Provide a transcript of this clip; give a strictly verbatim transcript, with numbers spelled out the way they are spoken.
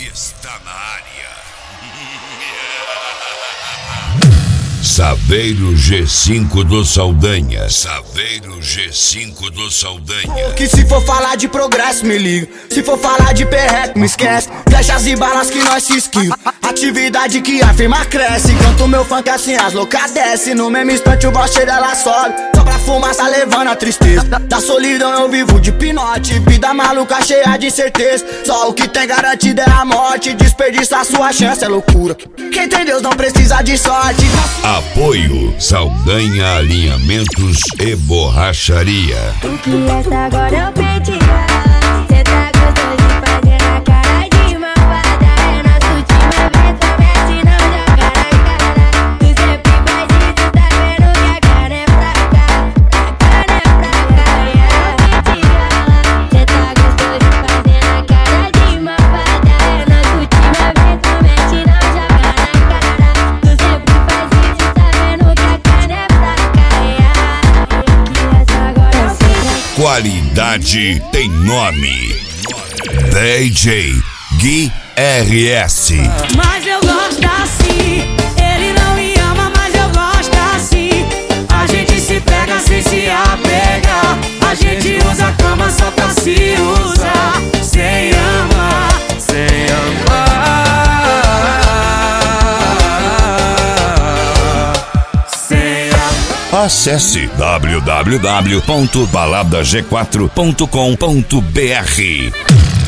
está na área. Saveiro G cinco do Saldanha. Saveiro G cinco do Saldanha. Que se for falar de progresso, me liga. Se for falar de perreco, me esquece. Flechas e balas que nós se esquiva. Atividade que a firma cresce. Canto meu funk assim as loucas desce. No mesmo instante o broche dela sobe. Só pra fumaça levando a tristeza. Da solidão eu vivo de pinote. Vida maluca cheia de incerteza. Só o que tem garantido é a morte. Desperdiçar sua chance é loucura. Quem tem Deus não precisa de sorte. Apoio Saldanha Alinhamentos e Borracharia. O que resta agora é o pentear. Cê tá gostando de fazer na cara de malvada. É nosso time, vem comece, não joga na cara. Tu sempre faz isso, tá vendo que a cara é fraca. A cara é fraca, é o pentear. Cê tá gostando de fazer na cara de malvada. É nosso time, vem comece, não joga na cara. Tu sempre faz isso, tá vendo que a cara é fraca. O que resta agora é o pentear. Qualidade tem nome. D J Gui R S. Mas eu gosto assim. Ele não me ama, mas eu gosto assim. A gente se pega sem se apegar. A gente usa a cama só pra se usar. Sem amar, sem amar. Sem amar. Acesse w w w ponto balada g quatro ponto com ponto b r.